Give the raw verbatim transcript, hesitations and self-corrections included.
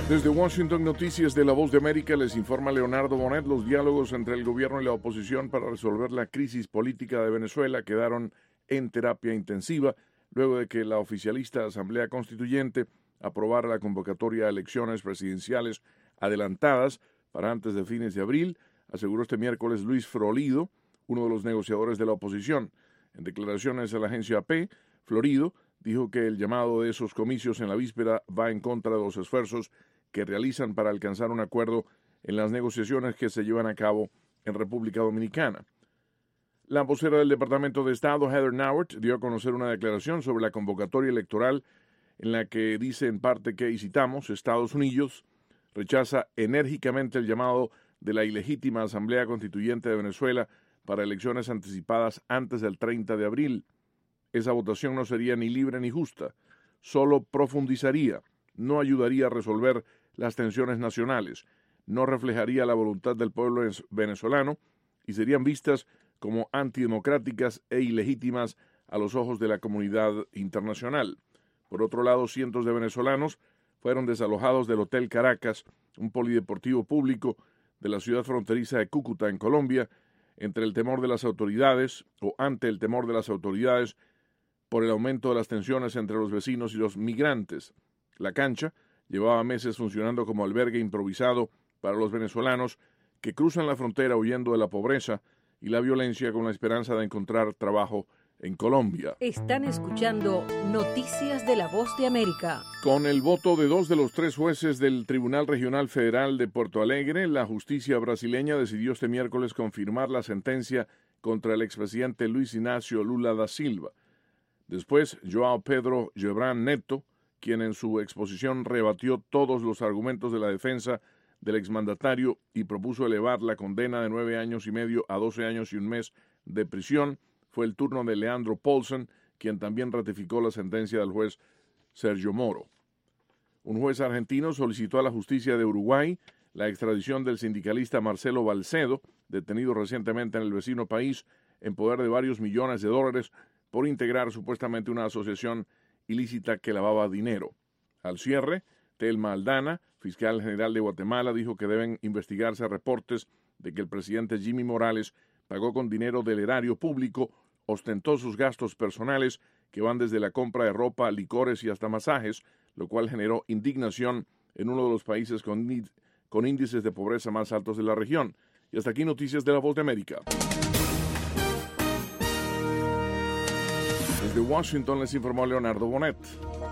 Desde Washington, Noticias de La Voz de América, les informa Leonardo Bonet. Los diálogos entre el gobierno y la oposición para resolver la crisis política de Venezuela quedaron en terapia intensiva luego de que la oficialista Asamblea Constituyente aprobara la convocatoria a elecciones presidenciales adelantadas para antes de fines de abril, aseguró este miércoles Luis Florido, uno de los negociadores de la oposición. En declaraciones a la agencia A P, Florido dijo que el llamado de esos comicios en la víspera va en contra de los esfuerzos que realizan para alcanzar un acuerdo en las negociaciones que se llevan a cabo en República Dominicana. La vocera del Departamento de Estado, Heather Nauert, dio a conocer una declaración sobre la convocatoria electoral en la que dice en parte que, y citamos, Estados Unidos rechaza enérgicamente el llamado de la ilegítima Asamblea Constituyente de Venezuela para elecciones anticipadas antes del treinta de abril. Esa votación no sería ni libre ni justa, solo profundizaría, no ayudaría a resolver las tensiones nacionales, no reflejaría la voluntad del pueblo venezolano y serían vistas como antidemocráticas e ilegítimas a los ojos de la comunidad internacional. Por otro lado, cientos de venezolanos fueron desalojados del Hotel Caracas, un polideportivo público de la ciudad fronteriza de Cúcuta, en Colombia, entre el temor de las autoridades, o ante el temor de las autoridades, por el aumento de las tensiones entre los vecinos y los migrantes. La cancha llevaba meses funcionando como albergue improvisado para los venezolanos que cruzan la frontera huyendo de la pobreza y la violencia con la esperanza de encontrar trabajo en Colombia. Están escuchando Noticias de la Voz de América. Con el voto de dos de los tres jueces del Tribunal Regional Federal de Porto Alegre, la justicia brasileña decidió este miércoles confirmar la sentencia contra el expresidente Luis Ignacio Lula da Silva. Después, João Pedro Gebran Neto, quien en su exposición rebatió todos los argumentos de la defensa del exmandatario y propuso elevar la condena de nueve años y medio a doce años y un mes de prisión, fue el turno de Leandro Paulsen, quien también ratificó la sentencia del juez Sergio Moro. Un juez argentino solicitó a la justicia de Uruguay la extradición del sindicalista Marcelo Balcedo, detenido recientemente en el vecino país en poder de varios millones de dólares por integrar supuestamente una asociación ilícita que lavaba dinero. Al cierre, Telma Aldana, fiscal general de Guatemala, dijo que deben investigarse reportes de que el presidente Jimmy Morales pagó con dinero del erario público ostentosos gastos personales que van desde la compra de ropa, licores y hasta masajes, lo cual generó indignación en uno de los países con, con índices de pobreza más altos de la región. Y hasta aquí Noticias de la Voz de América. Desde Washington les informó Leonardo Bonet.